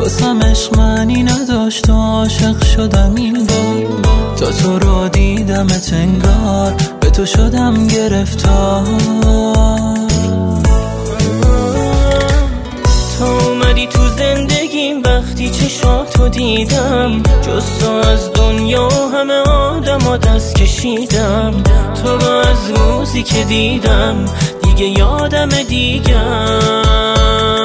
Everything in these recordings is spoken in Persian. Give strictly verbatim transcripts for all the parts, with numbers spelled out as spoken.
واسم عشق معنی نداشت و عاشق شدم این بار. تا تو رو دیدمت انگار به تو شدم گرفتار. تو اومدی تو زندگیم وقتی چشاتو دیدم، جز تو از دنیا همه آدم ها دست کشیدم. تو رو از روزی که دیدم دیگه یادم دیگم.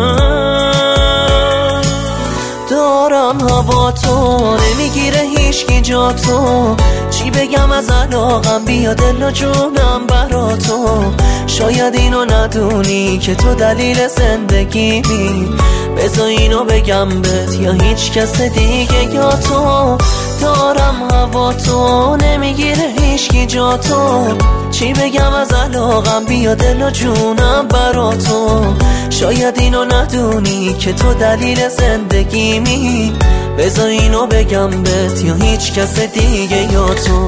دارم هوا تو نمیگیره هیچکی جا تو، چی بگم از علاقم بیا دل و جونم برا تو. شاید اینو ندونی که تو دلیل زندگیمی، بذار اینو بگم بهت یا هیچ کس دیگه یا تو. دارم هوا تو نمیگیره هیچکی جا تو، چی بگم از علاقم بیا دل و جونم برا تو. شاید اینو ندونی که تو دلیل زندگیمی، بذار اینو بگم بهت یا هیچ کس دیگه یا تو.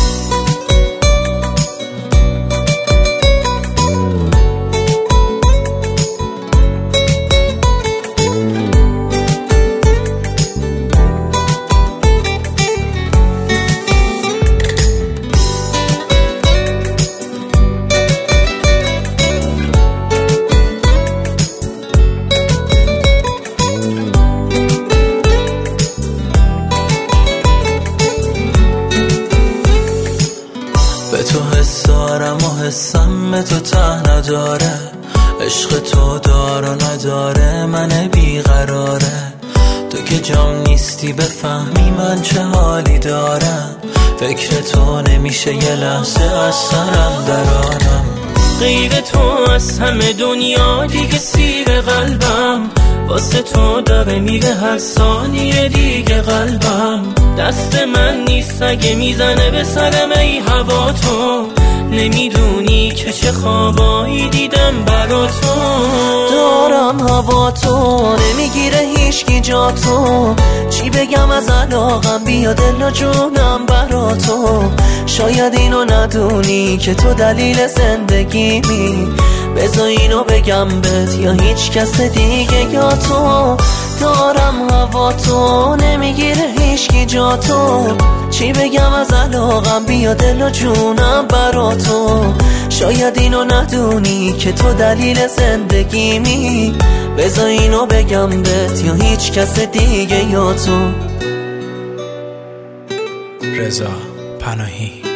به تو حس دارم و حسم به تو ته نداره، عشق تو دار و نداره من بیقراره. تو که جام نیستی بفهمی من چه حالی دارم، فکر تو نمیشه یه لحظه از سرم درارم. غیر تو از همه دنیا دیگه سیر قلبم، واسه تو داره میره هر ثانیه دیگه قلبم. دست من نیست اگه میزنه به سرم ای هوا تو، نمیدونی که چه خوابایی دیدم برا تو. دارم هوا تو نمیگیره هیچکی جا تو، چی بگم از علاقم بیا دل و جونم برا تو. شاید اینو ندونی که تو دلیل زندگیمی، بذار اینو بگم بهت یا هیچ کس دیگه یا تو. دارم هوا تو نمیگیره هیچکی جا تو، چی بگم از علاقم بیا دل و جونم برا تو. شاید اینو ندونی که تو دلیل زندگیمی، بذار اینو بگم بهت یا هیچ کس دیگه یا تو. رضا پناهی.